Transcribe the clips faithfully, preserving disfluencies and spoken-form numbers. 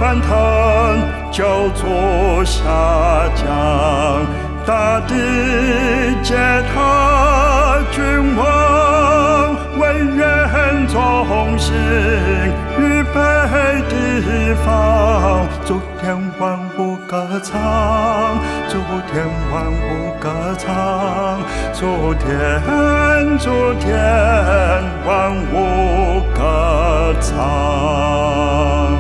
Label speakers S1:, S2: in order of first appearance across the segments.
S1: 欢腾，就足下降，大地皆他君王，为愿中心，预备地方，诸天万物歌唱，诸天万物歌唱，诸天诸天万物歌唱。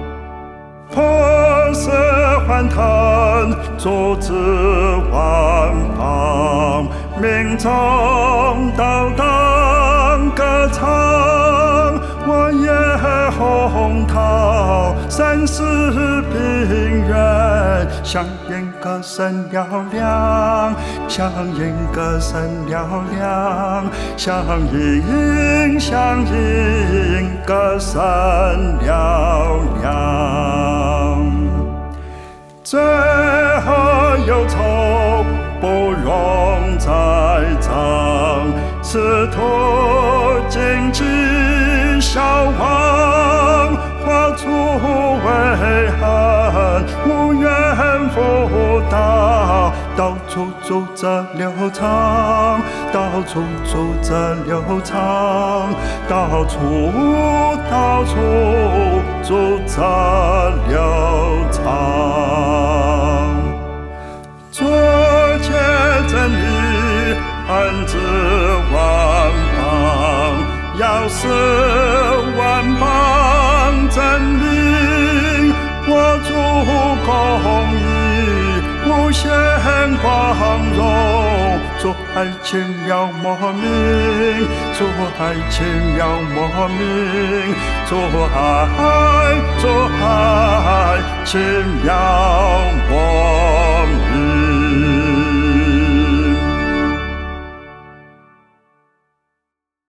S1: 破石欢腾，诸子万邦，民众道当歌唱。我也洪涛，三世平原，响应歌声嘹亮，响应歌声嘹亮，响应响应歌声嘹亮。罪恶忧愁不容再长，试图荆棘消亡，化出悔恨，无缘辅导，到处住着流长，到处住着流长，到处到处住着流长。作且真理，安置万邦，要使万邦真理，我主公义，无限光荣，主爱情妙莫名，主爱情妙莫名，主爱主爱情妙